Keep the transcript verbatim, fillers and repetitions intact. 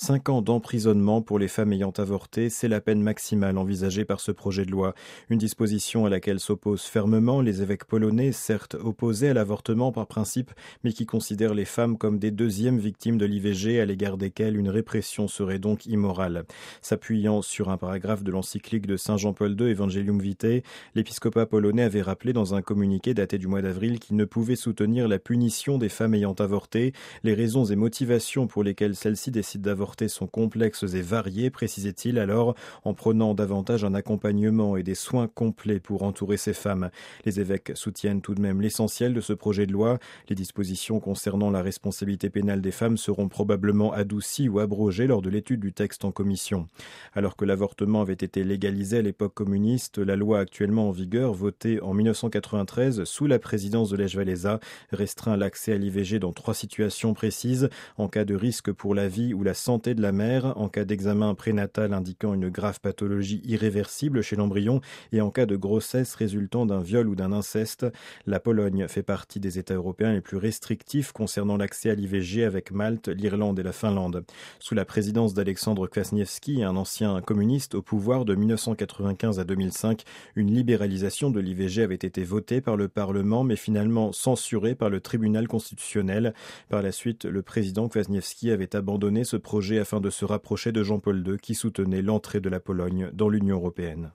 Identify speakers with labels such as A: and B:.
A: Cinq ans d'emprisonnement pour les femmes ayant avorté, c'est la peine maximale envisagée par ce projet de loi. Une disposition à laquelle s'opposent fermement les évêques polonais, certes opposés à l'avortement par principe, mais qui considèrent les femmes comme des deuxièmes victimes de l'I V G à l'égard desquelles une répression serait donc immorale. S'appuyant sur un paragraphe de l'encyclique de Saint Jean-Paul deux, Evangelium Vitae, l'épiscopat polonais avait rappelé dans un communiqué daté du mois d'avril qu'il ne pouvait soutenir la punition des femmes ayant avorté. Les raisons et motivations pour lesquelles celles-ci décident d'avorter sont complexes et variées, précisait-il alors, en prenant davantage un accompagnement et des soins complets pour entourer ces femmes. Les évêques soutiennent tout de même l'essentiel de ce projet de loi. Les dispositions concernant la responsabilité pénale des femmes seront probablement adoucies ou abrogées lors de l'étude du texte en commission. Alors que l'avortement avait été légalisé à l'époque communiste, la loi actuellement en vigueur, votée en mille neuf cent quatre-vingt-treize sous la présidence de Lech Walesa, restreint l'accès à l'I V G dans trois situations précises: en cas de risque pour la vie ou la santé de la mère, en cas d'examen prénatal indiquant une grave pathologie irréversible chez l'embryon et en cas de grossesse résultant d'un viol ou d'un inceste. La Pologne fait partie des États européens les plus restrictifs concernant l'accès à l'I V G avec Malte, l'Irlande et la Finlande. Sous la présidence d'Alexandre Kwaśniewski, un ancien communiste au pouvoir de mille neuf cent quatre-vingt-quinze à deux mille cinq, une libéralisation de l'I V G avait été votée par le Parlement mais finalement censurée par le tribunal constitutionnel. Par la suite, le président Kwaśniewski avait abandonné ce projet afin de se rapprocher de Jean-Paul deux qui soutenait l'entrée de la Pologne dans l'Union européenne.